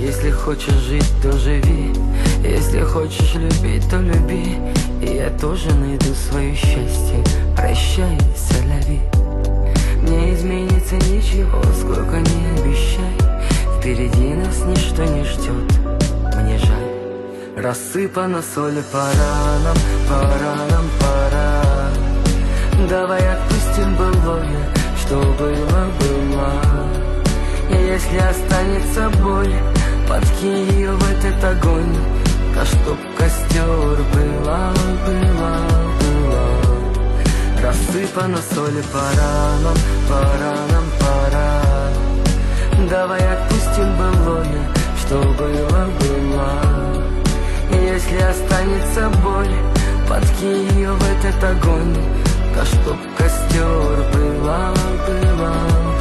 Если хочешь жить, то живи. Если хочешь любить, то люби. И я тоже найду свое счастье. Прощай, соляви. Не изменится ничего, сколько не обещай. Впереди нас ничто не ждет, мне жаль. Рассыпана соль по ранам, по ранам, пора. Давай отпустим былое, что было, было. И если останется боль, подкинь ее в этот огонь. Да чтоб костер была, была, была. Рассыпана соль по ранам, по ранам, пора. Давай отпустим былое, что было, было. И если останется боль, подкинь ее в этот огонь. Да чтоб костер была, была.